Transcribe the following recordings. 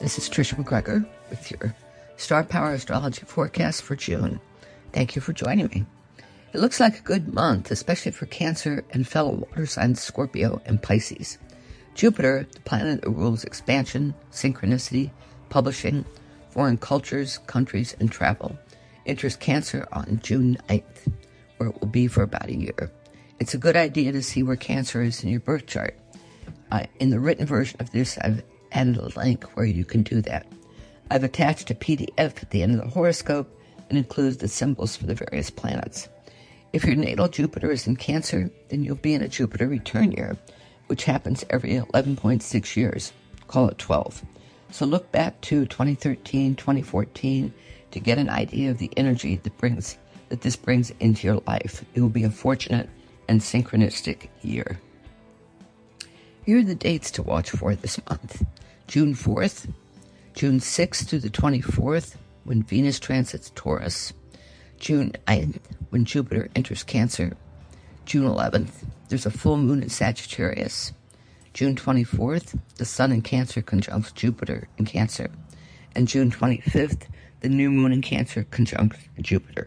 This is Trisha McGregor with your Star Power Astrology forecast for June. Thank you for joining me. It looks like a good month, especially for Cancer and fellow water signs Scorpio and Pisces. Jupiter, the planet that rules expansion, synchronicity, publishing, foreign cultures, countries, and travel, enters Cancer on June 9th, where it will be for about a year. It's a good idea to see where Cancer is in your birth chart. In the written version of this, I've added a link where you can do that. I've attached a PDF at the end of the horoscope and includes the symbols for the various planets. If your natal Jupiter is in Cancer, then you'll be in a Jupiter return year, which happens every 11.6 years. Call it 12. So look back to 2013, 2014 to get an idea of the energy that this brings into your life. It will be a fortunate and synchronistic year. Here are the dates to watch for this month. June 4th, June 6th through the 24th, when Venus transits Taurus. June 9th, when Jupiter enters Cancer. June 11th, there's a full moon in Sagittarius. June 24th, the Sun in Cancer conjuncts Jupiter in Cancer. And June 25th, the new moon in Cancer conjuncts Jupiter.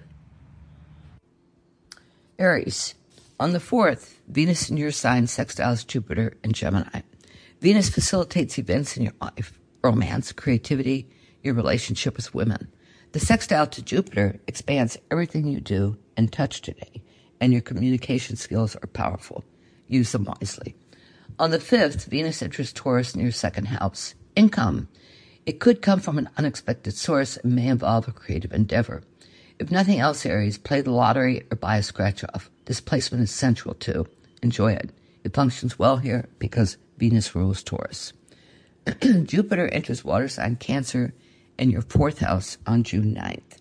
Aries. On the 4th, Venus in your sign sextiles Jupiter in Gemini. Venus facilitates events in your life, romance, creativity, your relationship with women. The sextile to Jupiter expands everything you do and touch today, and your communication skills are powerful. Use them wisely. On the 5th, Venus enters Taurus in your second house. Income. It could come from an unexpected source and may involve a creative endeavor. If nothing else, Aries, play the lottery or buy a scratch-off. This placement is sensual, too. Enjoy it. It functions well here because Venus rules Taurus. Jupiter enters water sign Cancer in your 4th house on June 9th.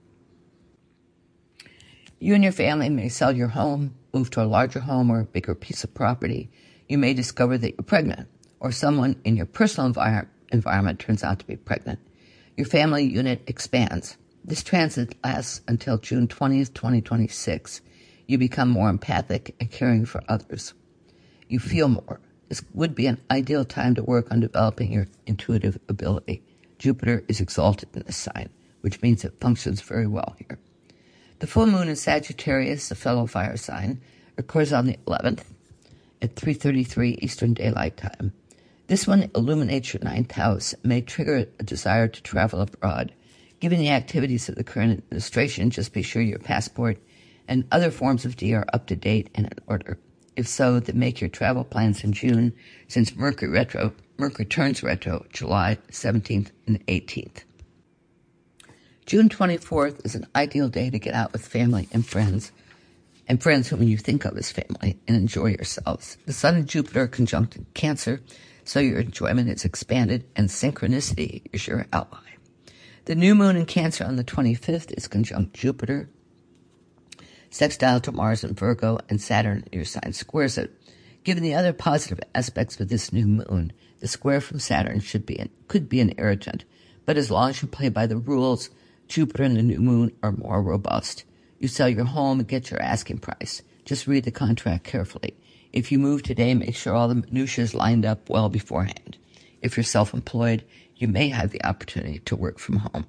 You and your family may sell your home, move to a larger home or a bigger piece of property. You may discover that you're pregnant, or someone in your personal environment turns out to be pregnant. Your family unit expands. This transit lasts until June 20th, 2026. You become more empathic and caring for others. You feel more. This would be an ideal time to work on developing your intuitive ability. Jupiter is exalted in this sign, which means it functions very well here. The full moon in Sagittarius, a fellow fire sign, occurs on the 11th at 3:33 Eastern Daylight Time. This one illuminates your 9th house and may trigger a desire to travel abroad. Given the activities of the current administration, just be sure your passport and other forms of ID are up to date and in order. If so, then make your travel plans in June, since Mercury turns retro July 17th and 18th. June 24th is an ideal day to get out with family and friends whom you think of as family, and enjoy yourselves. The Sun and Jupiter are conjunct in Cancer, so your enjoyment is expanded, and synchronicity is your ally. The new moon in Cancer on the 25th is conjunct Jupiter, sextile to Mars in Virgo, and Saturn in your sign squares it. Given the other positive aspects of this new moon, the square from Saturn could be an irritant, but as long as you play by the rules, Jupiter and the new moon are more robust. You sell your home and get your asking price. Just read the contract carefully. If you move today, make sure all the minutiae is lined up well beforehand. If you're self-employed, you may have the opportunity to work from home.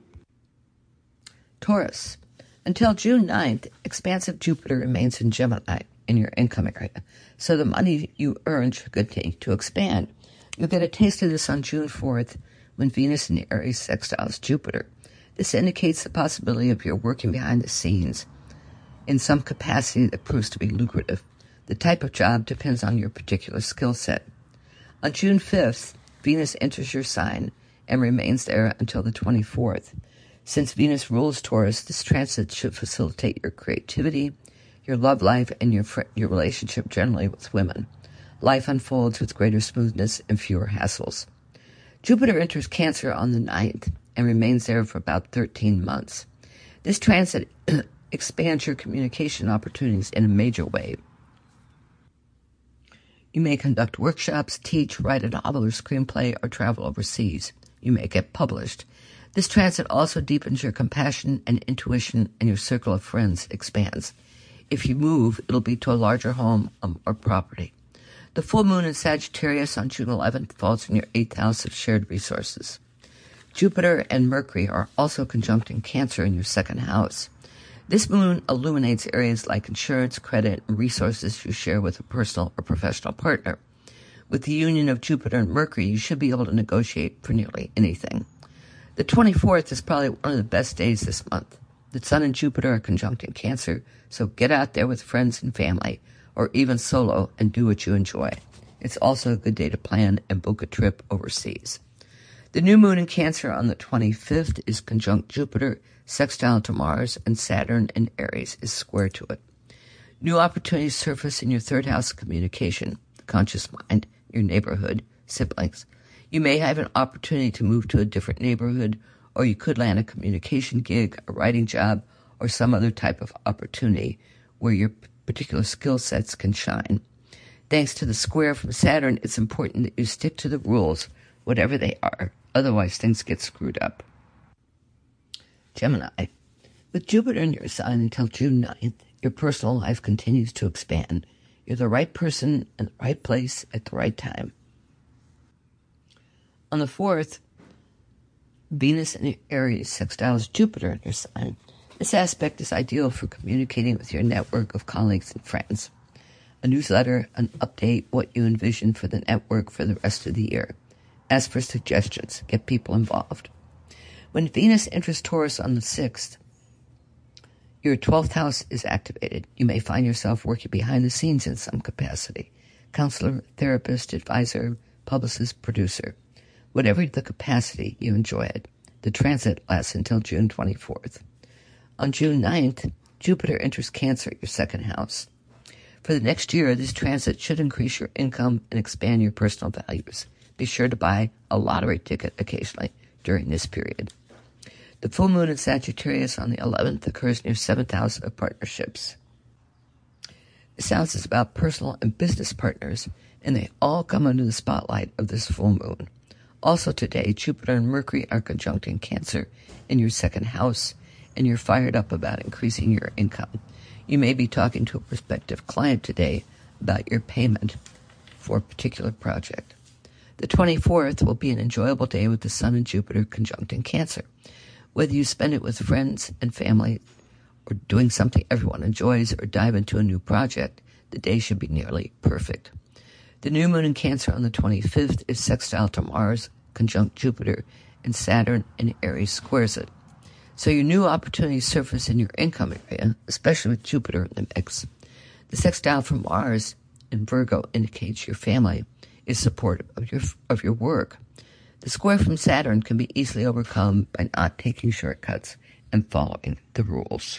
Taurus. Until June 9th, expansive Jupiter remains in Gemini in your income area, so the money you earn should continue to expand. You'll get a taste of this on June 4th when Venus in Aries sextiles Jupiter. This indicates the possibility of your working behind the scenes in some capacity that proves to be lucrative. The type of job depends on your particular skill set. On June 5th, Venus enters your sign and remains there until the 24th. Since Venus rules Taurus, this transit should facilitate your creativity, your love life, and your relationship generally with women. Life unfolds with greater smoothness and fewer hassles. Jupiter enters Cancer on the 9th and remains there for about 13 months. This transit expands your communication opportunities in a major way. You may conduct workshops, teach, write a novel or screenplay, or travel overseas. You may get published. This transit also deepens your compassion and intuition, and your circle of friends expands. If you move, it'll be to a larger home or property. The full moon in Sagittarius on June 11th falls in your 8th house of shared resources. Jupiter and Mercury are also conjunct in Cancer in your second house. This moon illuminates areas like insurance, credit, and resources you share with a personal or professional partner. With the union of Jupiter and Mercury, you should be able to negotiate for nearly anything. The 24th is probably one of the best days this month. The Sun and Jupiter are conjunct in Cancer, so get out there with friends and family, or even solo, and do what you enjoy. It's also a good day to plan and book a trip overseas. The new moon in Cancer on the 25th is conjunct Jupiter, sextile to Mars, and Saturn in Aries is square to it. New opportunities surface in your third house of communication, the conscious mind, your neighborhood, siblings. You may have an opportunity to move to a different neighborhood, or you could land a communication gig, a writing job, or some other type of opportunity where your particular skill sets can shine. Thanks to the square from Saturn, it's important that you stick to the rules, whatever they are. Otherwise, things get screwed up. Gemini. With Jupiter in your sign until June 9th, your personal life continues to expand. You're the right person in the right place at the right time. On the 4th, Venus in Aries sextiles Jupiter in your sign. This aspect is ideal for communicating with your network of colleagues and friends. A newsletter, an update, what you envision for the network for the rest of the year. Ask for suggestions. Get people involved. When Venus enters Taurus on the 6th, your 12th house is activated. You may find yourself working behind the scenes in some capacity. Counselor, therapist, advisor, publicist, producer. Whatever the capacity, you enjoy it. The transit lasts until June 24th. On June 9th, Jupiter enters Cancer, your second house. For the next year, this transit should increase your income and expand your personal values. Be sure to buy a lottery ticket occasionally during this period. The full moon in Sagittarius on the 11th occurs in your 7th house of partnerships. This house is about personal and business partners, and they all come under the spotlight of this full moon. Also today, Jupiter and Mercury are conjunct in Cancer in your second house, and you're fired up about increasing your income. You may be talking to a prospective client today about your payment for a particular project. The 24th will be an enjoyable day with the Sun and Jupiter conjunct in Cancer. Whether you spend it with friends and family, or doing something everyone enjoys, or dive into a new project, the day should be nearly perfect. The new moon in Cancer on the 25th is sextile to Mars, conjunct Jupiter, and Saturn in Aries squares it. So your new opportunities surface in your income area, especially with Jupiter in the mix. The sextile from Mars in Virgo indicates your family is supportive of your work. The square from Saturn can be easily overcome by not taking shortcuts and following the rules.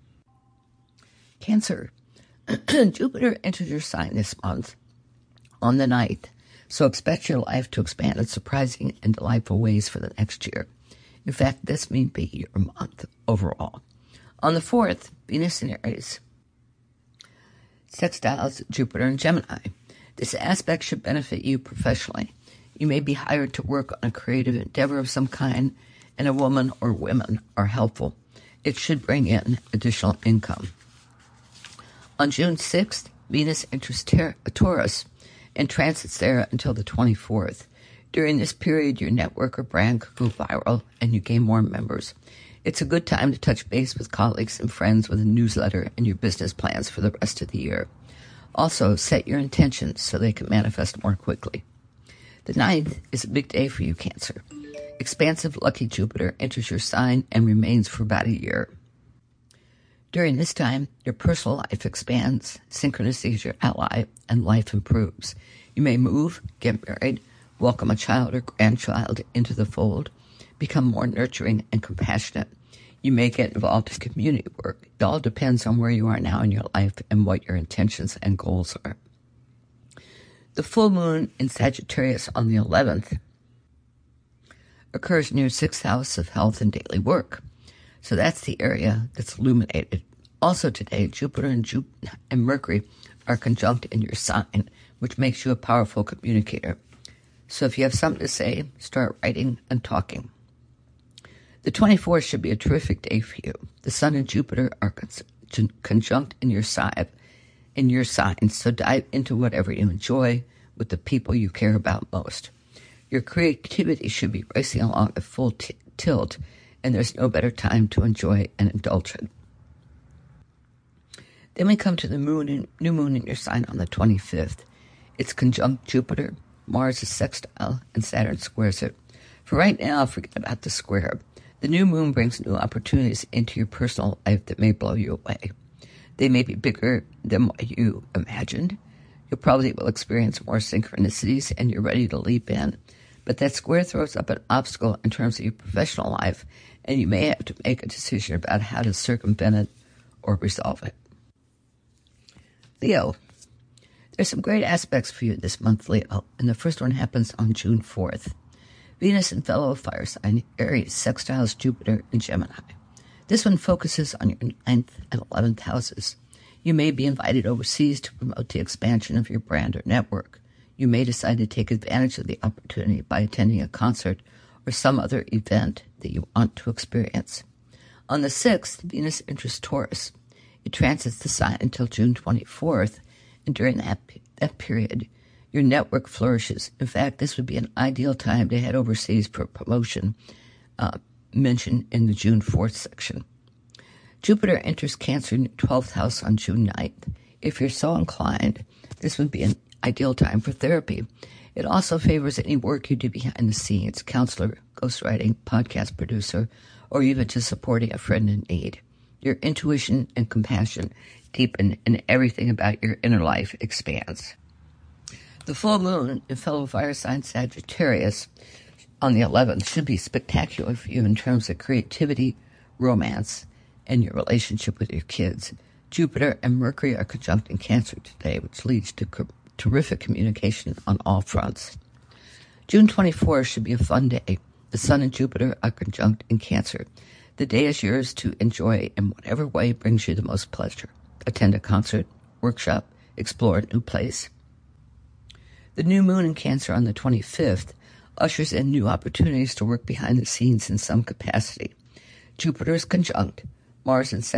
Cancer. Jupiter enters your sign this month on the 9th, so expect your life to expand in surprising and delightful ways for the next year. In fact, this may be your month overall. On the 4th, Venus in Aries sextiles Jupiter and Gemini. This aspect should benefit you professionally. You may be hired to work on a creative endeavor of some kind, and a woman or women are helpful. It should bring in additional income. On June 6th, Venus enters Taurus and transits there until the 24th. During this period, your network or brand could go viral and you gain more members. It's a good time to touch base with colleagues and friends with a newsletter and your business plans for the rest of the year. Also, set your intentions so they can manifest more quickly. The 9th is a big day for you, Cancer. Expansive, lucky Jupiter enters your sign and remains for about a year. During this time, your personal life expands, synchronicity is your ally, and life improves. You may move, get married, welcome a child or grandchild into the fold, become more nurturing and compassionate. You may get involved in community work. It all depends on where you are now in your life and what your intentions and goals are. The full moon in Sagittarius on the 11th occurs in your 6th house of health and daily work. So that's the area that's illuminated. Also today, Jupiter and Mercury are conjunct in your sign, which makes you a powerful communicator. So if you have something to say, start writing and talking. The 24th should be a terrific day for you. The Sun and Jupiter are conjunct in your sign, so dive into whatever you enjoy with the people you care about most. Your creativity should be racing along at full tilt, and there's no better time to enjoy and indulge it. Then we come to the new moon in your sign on the 25th. It's conjunct Jupiter, Mars is sextile, and Saturn squares it. For right now, forget about the square. The new moon brings new opportunities into your personal life that may blow you away. They may be bigger than what you imagined. You probably will experience more synchronicities, and you're ready to leap in. But that square throws up an obstacle in terms of your professional life, and you may have to make a decision about how to circumvent it or resolve it. Leo, there's some great aspects for you this month, Leo, and the first one happens on June 4th. Venus in fellow fire sign Aries sextiles Jupiter in Gemini. This one focuses on your 9th and 11th houses. You may be invited overseas to promote the expansion of your brand or network. You may decide to take advantage of the opportunity by attending a concert or some other event that you want to experience. On the 6th, Venus enters Taurus. It transits the sign until June 24th, and during that period, your network flourishes. In fact, this would be an ideal time to head overseas for promotion, mentioned in the June 4th section. Jupiter enters Cancer in your 12th house on June 9th. If you're so inclined, this would be an ideal time for therapy. It also favors any work you do behind the scenes, counselor, ghostwriting, podcast producer, or even just supporting a friend in need. Your intuition and compassion deepen, and everything about your inner life expands. The full moon in fellow fire sign Sagittarius on the 11th should be spectacular for you in terms of creativity, romance, and your relationship with your kids. Jupiter and Mercury are conjunct in Cancer today, which leads to terrific communication on all fronts. June 24th should be a fun day. The Sun and Jupiter are conjunct in Cancer. The day is yours to enjoy in whatever way brings you the most pleasure. Attend a concert, workshop, explore a new place. The new moon in Cancer on the 25th ushers in new opportunities to work behind the scenes in some capacity. Jupiter is conjunct, Mars in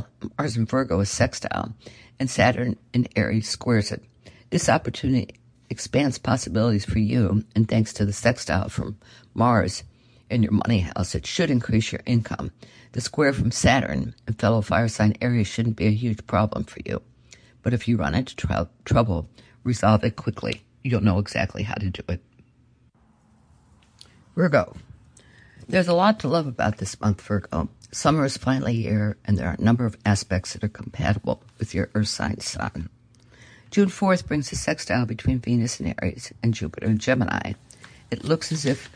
Virgo is sextile, and Saturn in Aries squares it. This opportunity expands possibilities for you, and thanks to the sextile from Mars in your money house, it should increase your income. The square from Saturn and fellow fire sign Aries shouldn't be a huge problem for you. But if you run into trouble, resolve it quickly. You'll know exactly how to do it. Virgo. There's a lot to love about this month, Virgo. Summer is finally here, and there are a number of aspects that are compatible with your earth sign sun. June 4th brings a sextile between Venus in Aries and Jupiter in Gemini. It looks as if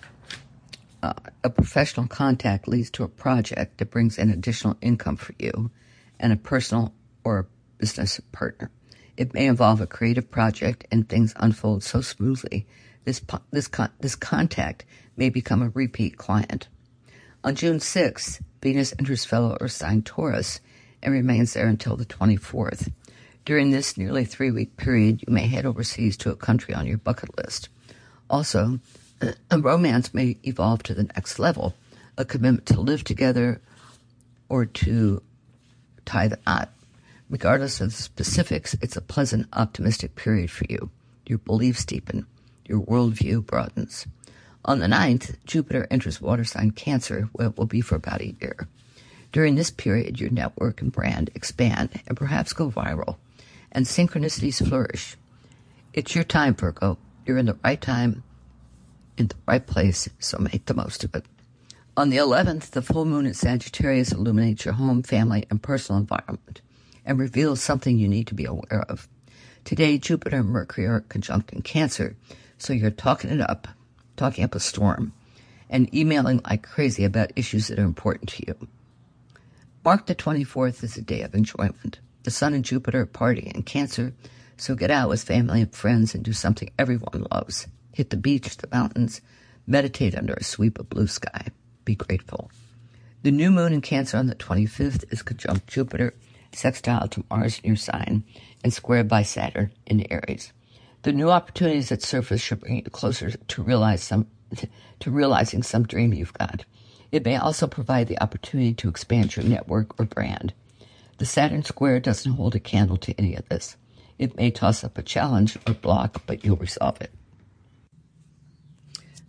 a professional contact leads to a project that brings in additional income for you and a personal or business partner. It may involve a creative project, and things unfold so smoothly, this contact may become a repeat client. On June 6th, Venus enters fellow earth sign Taurus and remains there until the 24th. During this nearly 3-week period, you may head overseas to a country on your bucket list. Also, a romance may evolve to the next level, a commitment to live together or to tie the knot. Regardless of the specifics, it's a pleasant, optimistic period for you. Your beliefs deepen. Your worldview broadens. On the 9th, Jupiter enters water sign Cancer, where it will be for about a year. During this period, your network and brand expand and perhaps go viral, and synchronicities flourish. It's your time, Virgo. You're in the right time, in the right place, so make the most of it. On the 11th, the full moon in Sagittarius illuminates your home, family, and personal environment and reveals something you need to be aware of. Today, Jupiter and Mercury are conjunct in Cancer, so you're talking up a storm, and emailing like crazy about issues that are important to you. Mark the 24th as a day of enjoyment. The Sun and Jupiter are partying in Cancer, so get out with family and friends and do something everyone loves. Hit the beach, the mountains, meditate under a sweep of blue sky. Be grateful. The new moon in Cancer on the 25th is conjunct Jupiter, sextile to Mars in your sign, and squared by Saturn in Aries. The new opportunities that surface should bring you closer to realizing some dream you've got. It may also provide the opportunity to expand your network or brand. The Saturn square doesn't hold a candle to any of this. It may toss up a challenge or block, but you'll resolve it.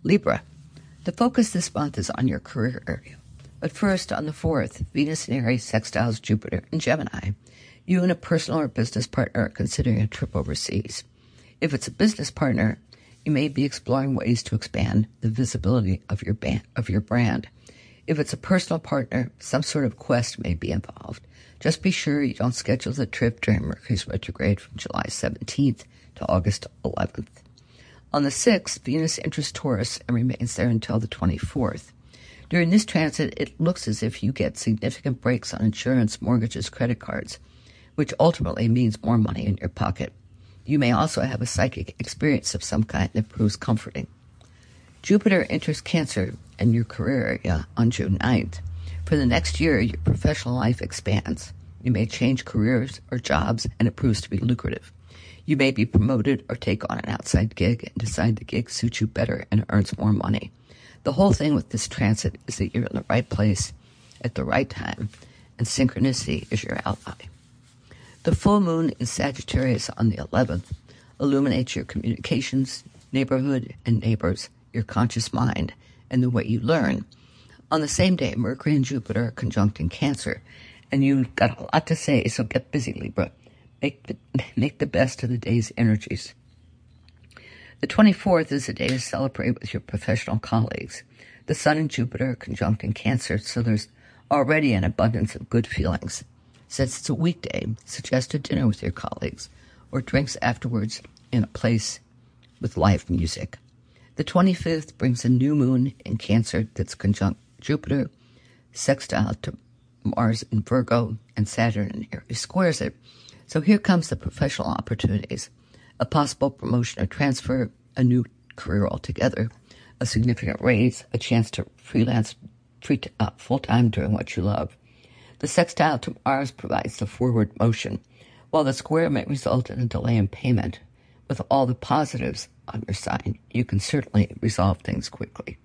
Libra. The focus this month is on your career area. But first, on the 4th, Venus in Aries sextiles Jupiter in Gemini. You and a personal or business partner are considering a trip overseas. If it's a business partner, you may be exploring ways to expand the visibility of your brand. If it's a personal partner, some sort of quest may be involved. Just be sure you don't schedule the trip during Mercury's retrograde from July 17th to August 11th. On the 6th, Venus enters Taurus and remains there until the 24th. During this transit, it looks as if you get significant breaks on insurance, mortgages, credit cards, which ultimately means more money in your pocket. You may also have a psychic experience of some kind that proves comforting. Jupiter enters Cancer in your career area on June 9th. For the next year, your professional life expands. You may change careers or jobs, and it proves to be lucrative. You may be promoted or take on an outside gig and decide the gig suits you better and earns more money. The whole thing with this transit is that you're in the right place at the right time, and synchronicity is your ally. The full moon in Sagittarius on the 11th illuminates your communications, neighborhood, and neighbors, your conscious mind, and the way you learn. On the same day, Mercury and Jupiter are conjunct in Cancer, and you've got a lot to say, so get busy, Libra. Make the best of the day's energies. The 24th is a day to celebrate with your professional colleagues. The Sun and Jupiter are conjunct in Cancer, so there's already an abundance of good feelings. Since it's a weekday, suggest a dinner with your colleagues or drinks afterwards in a place with live music. The 25th brings a new moon in Cancer that's conjunct Jupiter, sextile to Mars in Virgo, and Saturn in Aries squares it. So here comes the professional opportunities. A possible promotion or transfer, a new career altogether, a significant raise, a chance to freelance full-time doing what you love. The sextile to Mars provides the forward motion, while the square may result in a delay in payment. With all the positives on your side, you can certainly resolve things quickly.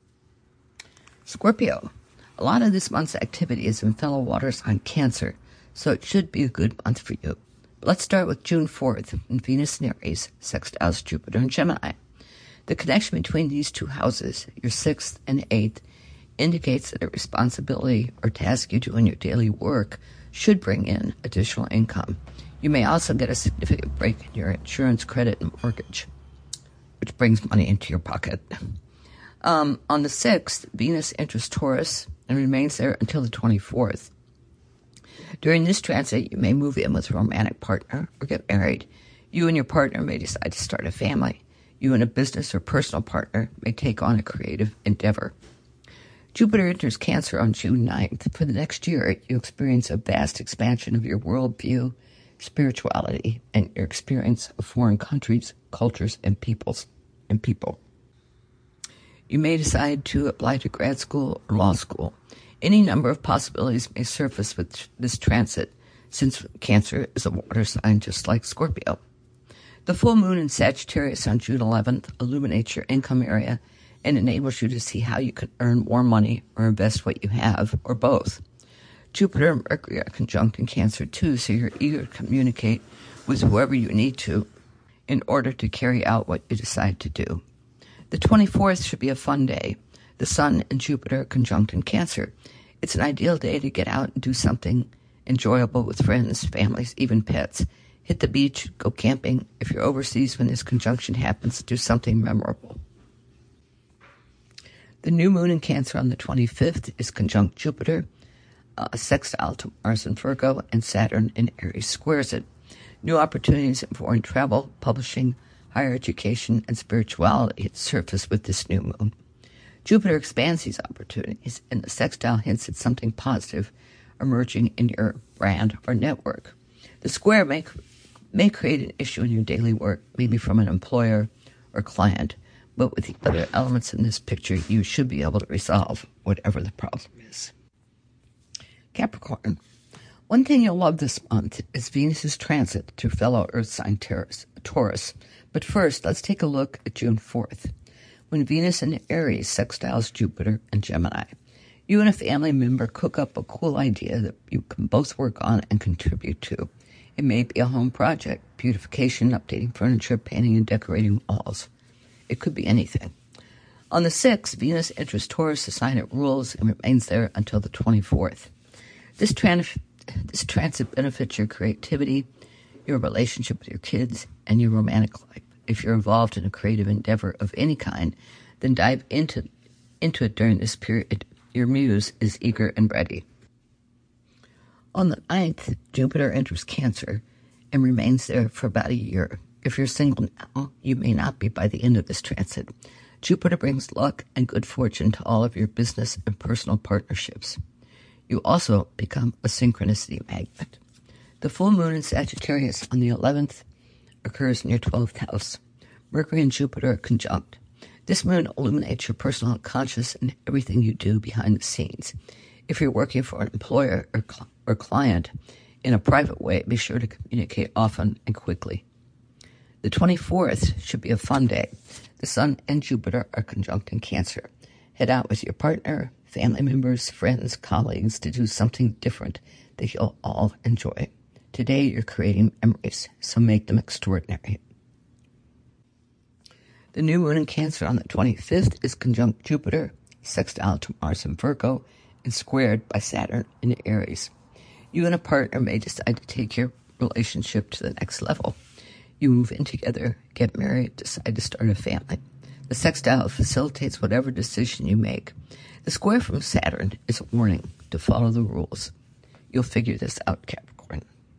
Scorpio. A lot of this month's activity is in fellow water sign Cancer, so it should be a good month for you. But let's start with June 4th, when Venus in Aries sextiles Jupiter in Gemini. The connection between these two houses, your 6th and 8th, indicates that a responsibility or task you do in your daily work should bring in additional income. You may also get a significant break in your insurance, credit, and mortgage, which brings money into your pocket. On the 6th, Venus enters Taurus and remains there until the 24th. During this transit, you may move in with a romantic partner or get married. You and your partner may decide to start a family. You and a business or personal partner may take on a creative endeavor. Jupiter enters Cancer on June 9th. For the next year, you experience a vast expansion of your worldview, spirituality, and your experience of foreign countries, cultures, and people. You may decide to apply to grad school or law school. Any number of possibilities may surface with this transit, since Cancer is a water sign just like Scorpio. The full moon in Sagittarius on June 11th illuminates your income area and enables you to see how you can earn more money or invest what you have, or both. Jupiter and Mercury are conjunct in Cancer too, so you're eager to communicate with whoever you need to in order to carry out what you decide to do. The 24th should be a fun day. The Sun and Jupiter are conjunct in Cancer. It's an ideal day to get out and do something enjoyable with friends, families, even pets. Hit the beach, go camping. If you're overseas when this conjunction happens, do something memorable. The new moon in Cancer on the 25th is conjunct Jupiter, sextile to Mars in Virgo, and Saturn in Aries squares it. New opportunities in foreign travel, publishing, higher education, and spirituality surface with this new moon. Jupiter expands these opportunities, and the sextile hints at something positive emerging in your brand or network. The square may create an issue in your daily work, maybe from an employer or client, but with the other elements in this picture, you should be able to resolve whatever the problem is. Capricorn. One thing you'll love this month is Venus's transit to fellow Earth sign Taurus. But first, let's take a look at June 4th, when Venus in Aries sextiles Jupiter and Gemini. You and a family member cook up a cool idea that you can both work on and contribute to. It may be a home project, beautification, updating furniture, painting and decorating walls. It could be anything. On the 6th, Venus enters Taurus, a sign it rules, and remains there until the 24th. This transit benefits your creativity, your relationship with your kids, and your romantic life. If you're involved in a creative endeavor of any kind, then dive into it during this period. Your muse is eager and ready. On the 9th, Jupiter enters Cancer and remains there for about a year. If you're single now, you may not be by the end of this transit. Jupiter brings luck and good fortune to all of your business and personal partnerships. You also become a synchronicity magnet. The full moon in Sagittarius on the 11th occurs in your 12th house. Mercury and Jupiter are conjunct. This moon illuminates your personal unconscious and everything you do behind the scenes. If you're working for an employer or client in a private way, be sure to communicate often and quickly. The 24th should be a fun day. The Sun and Jupiter are conjunct in Cancer. Head out with your partner, family members, friends, colleagues to do something different that you'll all enjoy. Today you're creating memories, so make them extraordinary. The new moon in Cancer on the 25th is conjunct Jupiter, sextile to Mars in Virgo, and squared by Saturn in Aries. You and a partner may decide to take your relationship to the next level. You move in together, get married, decide to start a family. The sextile facilitates whatever decision you make. The square from Saturn is a warning to follow the rules. You'll figure this out, Capricorn.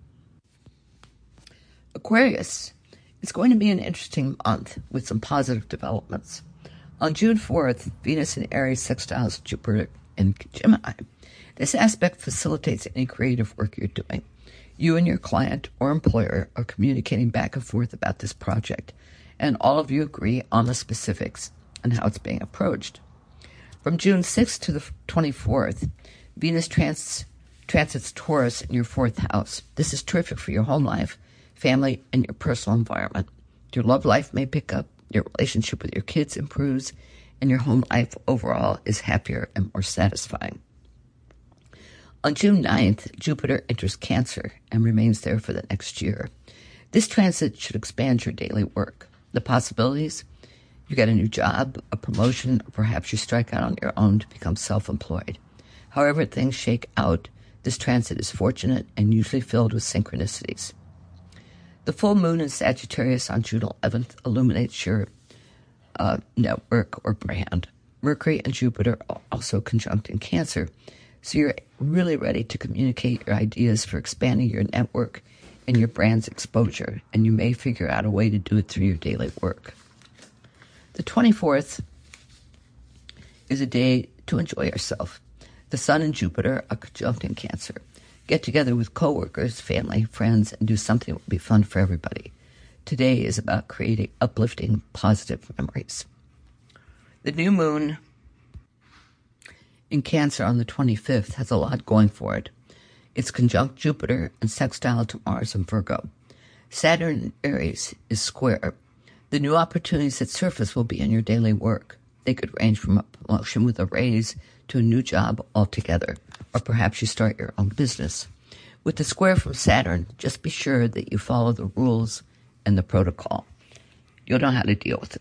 Aquarius, it's going to be an interesting month with some positive developments. On June 4th, Venus in Aries sextiles Jupiter in Gemini. This aspect facilitates any creative work you're doing. You and your client or employer are communicating back and forth about this project, and all of you agree on the specifics and how it's being approached. From June 6th to the 24th, Venus transits Taurus in your 4th house. This is terrific for your home life, family, and your personal environment. Your love life may pick up, your relationship with your kids improves, and your home life overall is happier and more satisfying. On June 9th, Jupiter enters Cancer and remains there for the next year. This transit should expand your daily work. The possibilities: you get a new job, a promotion, or perhaps you strike out on your own to become self-employed. However things shake out, this transit is fortunate and usually filled with synchronicities. The full moon in Sagittarius on June 11th illuminates your network or brand. Mercury and Jupiter are also conjunct in Cancer, so you're really ready to communicate your ideas for expanding your network and your brand's exposure, and you may figure out a way to do it through your daily work. The 24th is a day to enjoy yourself. The Sun and Jupiter are conjunct in Cancer. Get together with coworkers, family, friends, and do something that will be fun for everybody. Today is about creating uplifting, positive memories. The new moon in Cancer on the 25th has a lot going for it. It's conjunct Jupiter and sextile to Mars in Virgo. Saturn in Aries is square. The new opportunities that surface will be in your daily work. They could range from a promotion with a raise to a new job altogether, or perhaps you start your own business. With the square from Saturn, just be sure that you follow the rules and the protocol. You'll know how to deal with it.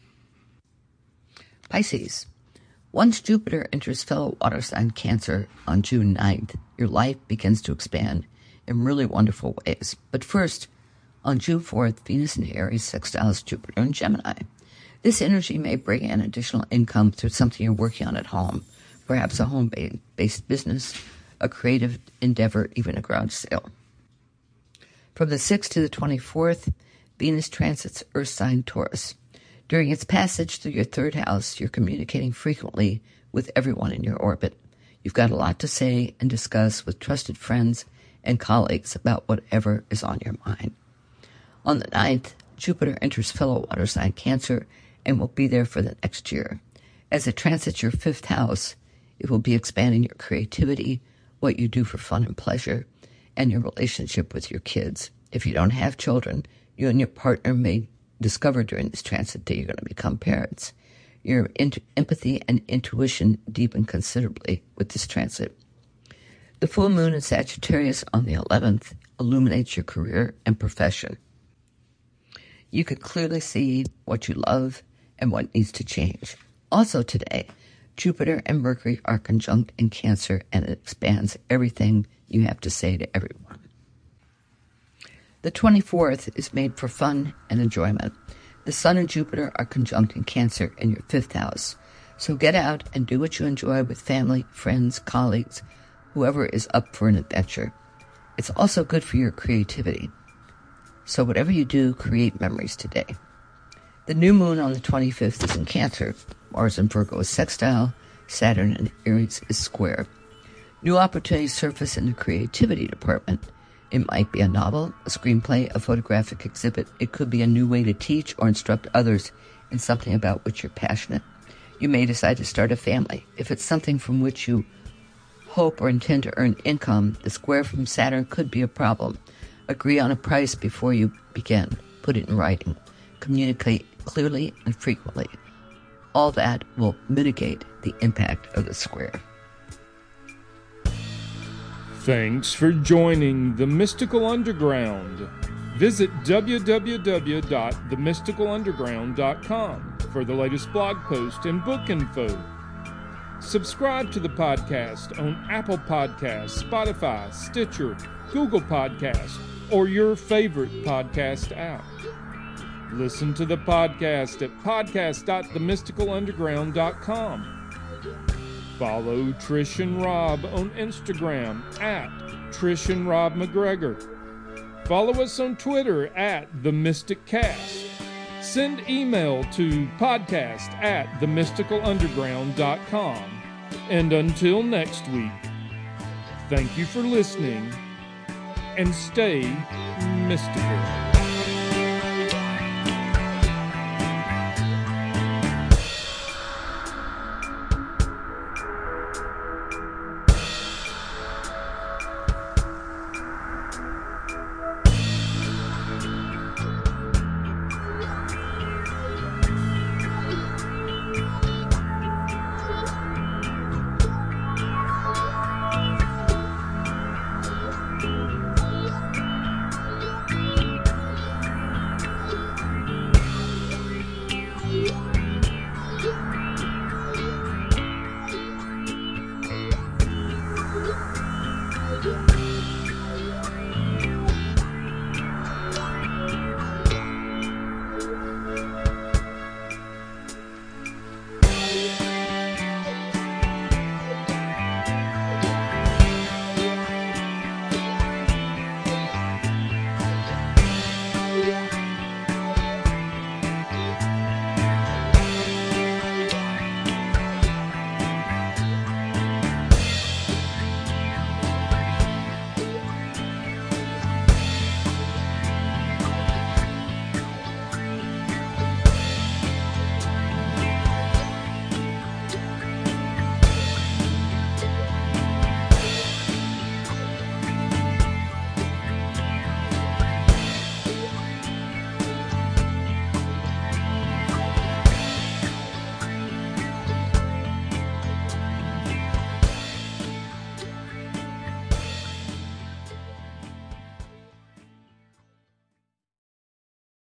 Pisces. Once Jupiter enters fellow water sign Cancer on June 9th, your life begins to expand in really wonderful ways. But first, on June 4th, Venus in Aries sextiles Jupiter in Gemini. This energy may bring in additional income through something you're working on at home, perhaps a home-based business, a creative endeavor, even a garage sale. From the 6th to the 24th, Venus transits Earth sign Taurus. During its passage through your 3rd house, you're communicating frequently with everyone in your orbit. You've got a lot to say and discuss with trusted friends and colleagues about whatever is on your mind. On the 9th, Jupiter enters fellow water sign Cancer and will be there for the next year. As it transits your 5th house, it will be expanding your creativity, what you do for fun and pleasure, and your relationship with your kids. If you don't have children, you and your partner may discover during this transit that you're going to become parents. Your empathy and intuition deepen considerably with this transit. The full moon in Sagittarius on the 11th illuminates your career and profession. You can clearly see what you love and what needs to change. Also today, Jupiter and Mercury are conjunct in Cancer, and it expands everything you have to say to everyone. The 24th is made for fun and enjoyment. The Sun and Jupiter are conjunct in Cancer in your 5th house. So get out and do what you enjoy with family, friends, colleagues, whoever is up for an adventure. It's also good for your creativity. So whatever you do, create memories today. The new moon on the 25th is in Cancer. Mars in Virgo is sextile. Saturn in Aries is square. New opportunities surface in the creativity department. It might be a novel, a screenplay, a photographic exhibit. It could be a new way to teach or instruct others in something about which you're passionate. You may decide to start a family. If it's something from which you hope or intend to earn income, the square from Saturn could be a problem. Agree on a price before you begin. Put it in writing. Communicate clearly and frequently. All that will mitigate the impact of the square. Thanks for joining The Mystical Underground. Visit www.themysticalunderground.com for the latest blog post and book info. Subscribe to the podcast on Apple Podcasts, Spotify, Stitcher, Google Podcasts, or your favorite podcast app. Listen to the podcast at podcast.themysticalunderground.com. Follow Trish and Rob on Instagram at Trish and Rob McGregor. Follow us on Twitter at The Mystic Cast. Send email to podcast@themysticalunderground.com. And until next week, thank you for listening and stay mystical.